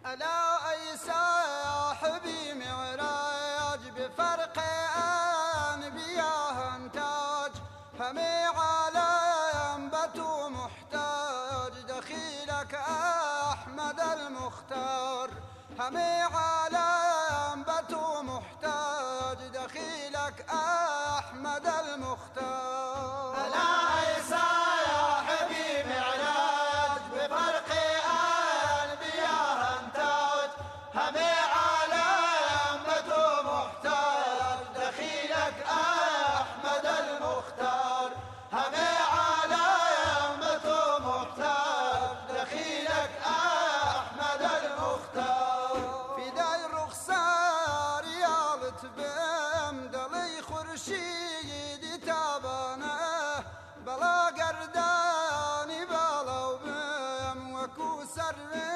ألا أي صاحبي معراج بفرق أنبياء انتاج، همي عالم بتو محتاج دخيلك أحمد المختار، همي عالم بتو محتاج دخيلك أحمد المختار. ألا أي صاحبي معراج بفرق أنبياء انتاج، همي عالم بتو محتاج دخيلك أحمد المختار، همي عالم بتو محتاج دخيلك أحمد المختار. في داي الرخصار يا لطبم دلي خرشيدي تابانه، بلا قرداني بلا وبم وكو سر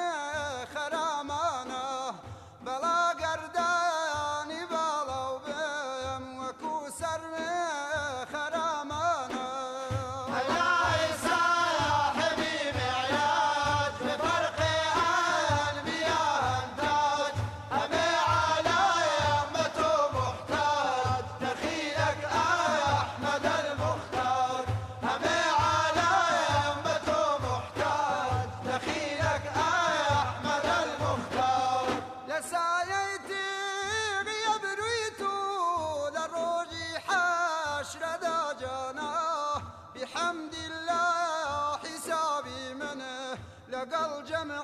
خرامانه، بلا قرداني بلا وبم وكو سر خرامانه. ألا أي صاحبي معراج بفرق أنبياء انتاج، همي عالم بتو محتاج دخيلك أحمد المختار، همي عالم بتو محتاج دخيلك أحمد المختار. لسايتي غياب رويتو لروجي حشر داجانا، بحمد الله حسابي منه لقى الجمع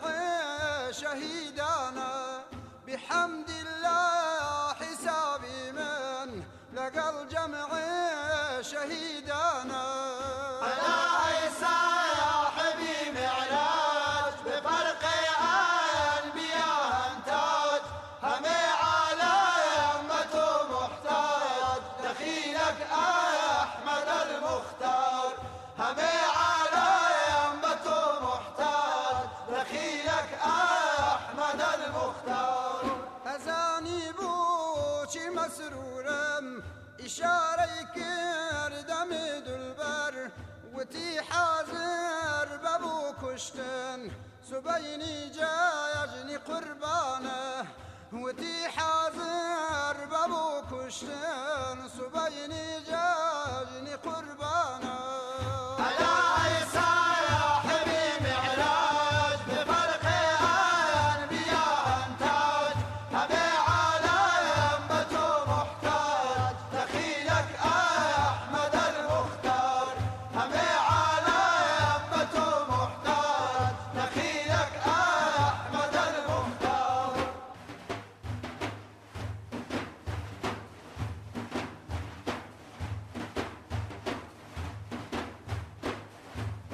شهيدانا، بحمد الله حسابي منه لقى الجمع شهيدانا. ألا أي صاحبي معراج بفرق أنبياء انتاج، همي عالم بتو محتاج دخيلك أحمد المختار، همي عالم بتو محتاج دخيلك أحمد المختار. أزاني بوشي مسرورم إشارة كردم دلبر، وتي حاضر بابو كشتن سبيني جايجني قربانه، وتي حاضر بابو كشتن سبيني جايجني